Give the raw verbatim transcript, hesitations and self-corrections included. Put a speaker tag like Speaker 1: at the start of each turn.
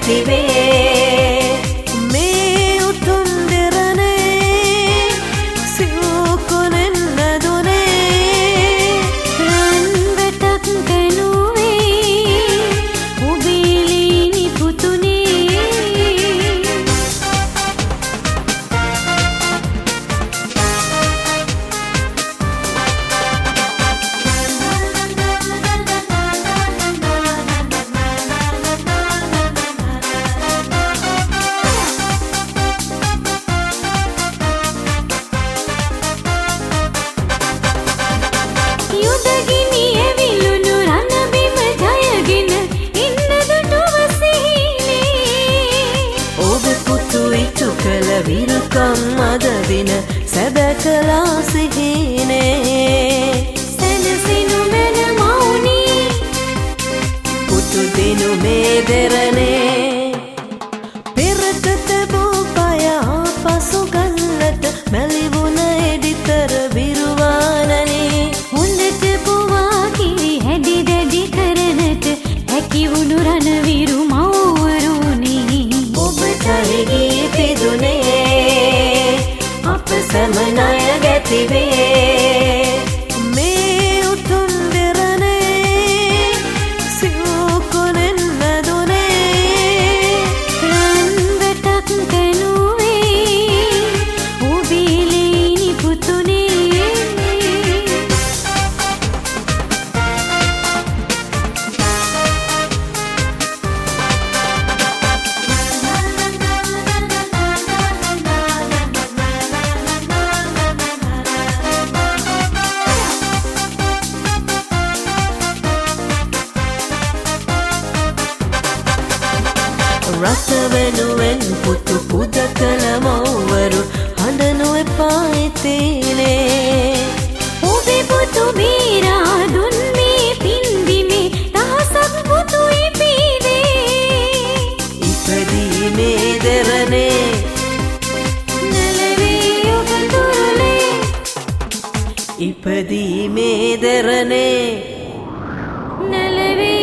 Speaker 1: ඇතිවේ මේ උතුම් දෙරනේ සිව්කුණෙන් නැදුනේ රන් වැටක් කැනුවේ ඔබේලීනි පුතුනේ විරුකම් අද දින සැබෑ කලා සිහිනේ සැනසෙනු මැන මෞනි පුතු දිනු මේ දෙරනේ පෙරට තැබූ පය ආපසු ගල්ලට මැලිවුණ එඩිතර විරුවානනේ හොඳට පුවා කිරි හැඩි දැඩි කරනට හැකිවුණු රණවිරු මව්වරුනි ඔබටයි ගීපිදුනේ අප සැමනය ගැතිවේ මේ උතුම් දෙරනේ සිව්කුණෙන් නැදුනේ රන් වැටක් කැනුවේ ඔබේලීනි පුතුනේ රස වෙනුවෙන් පුතු පුද කළ මව්වරු හඬනු එපා ඉතිනේ ඔබේ පුතු බේරා දුන් මේ පින්දිමේ දහසක් පුතු ඉපීදේ ඉපදීමේ දෙරනේ නැලවී ඔබ තුරුලේ ඉපදීමේ දෙරනේ නැලවී